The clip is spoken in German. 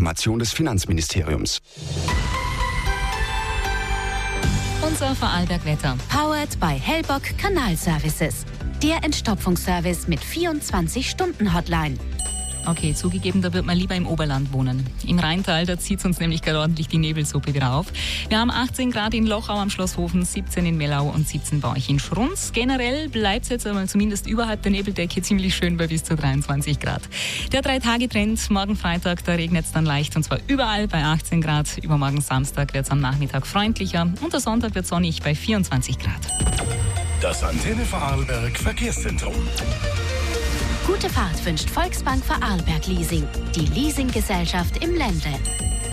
Information des Finanzministeriums. Unser Vorarlberg-Wetter. Powered by Hellbock Kanalservices. Der Entstopfungsservice mit 24-Stunden-Hotline. Okay, zugegeben, da wird man lieber im Oberland wohnen. Im Rheintal, da zieht uns nämlich gerade ordentlich die Nebelsuppe wieder auf. Wir haben 18 Grad in Lochau am Schlosshofen, 17 in Mellau und 17 bei euch in Schrunz. Generell bleibt es jetzt einmal zumindest überhalb der Nebeldecke ziemlich schön bei bis zu 23 Grad. Der 3-Tage-Trend, morgen Freitag, da regnet es dann leicht und zwar überall bei 18 Grad. Übermorgen Samstag wird es am Nachmittag freundlicher und der Sonntag wird sonnig bei 24 Grad. Das Antenne Vorarlberg Verkehrszentrum. Gute Fahrt wünscht Volksbank Vorarlberg Leasing, die Leasinggesellschaft im Ländle.